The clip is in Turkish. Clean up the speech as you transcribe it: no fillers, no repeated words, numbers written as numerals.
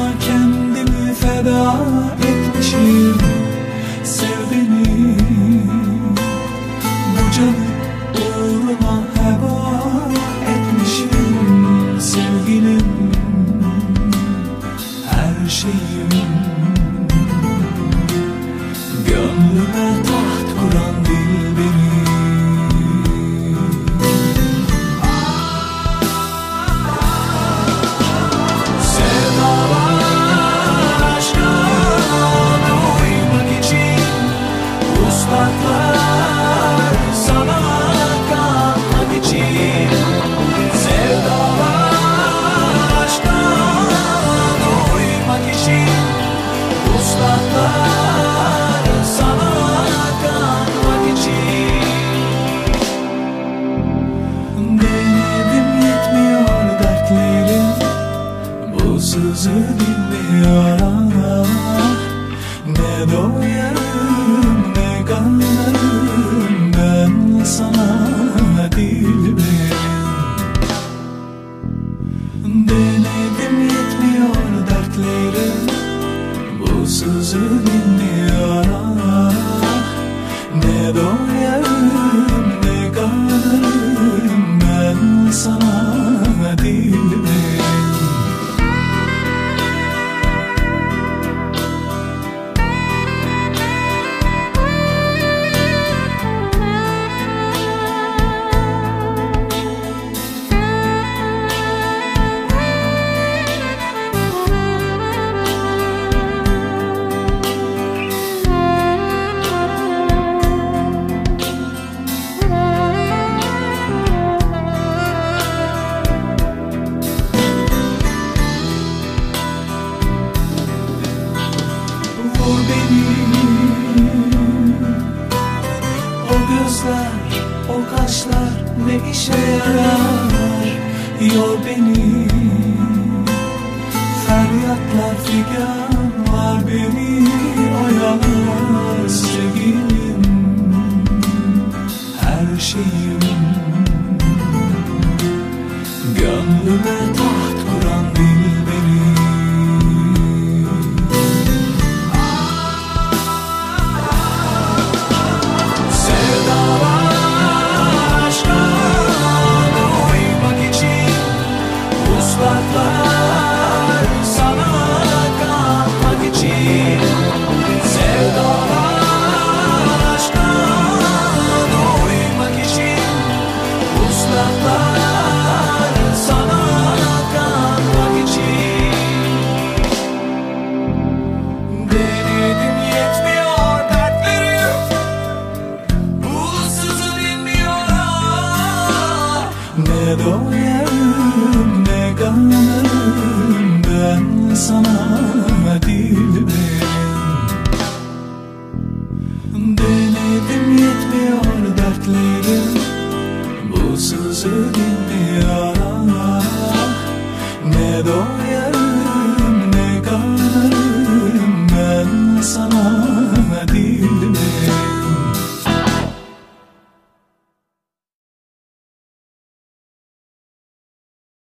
kendimi feda etmişim. Sev beni, bu canı uğruna heba etmişim. Sevgilim, her şeyim, gönlüme taht kuran dilberim. Sızı dinmiyor ah, ne doyarım ne kanarım ben sana dilberim. Denedim yetmiyor dertlerim, bu sızı dinmiyor ah, ne doyarım ne kanarım ben sana dilberim. Vur beni, o gözler, o kaşlar ne işe yarar? Yor beni, feryatlar figanlar beni oyalar. Sevgilim, her şeyim, gönlüme taht kuran dilberim. Ne doyarım ne kanarım ben sana dilberim. Denedim yetmiyor dertlerim, bu sızı dinmiyor ah, ne doyarım ne kanarım ben sana dilberim.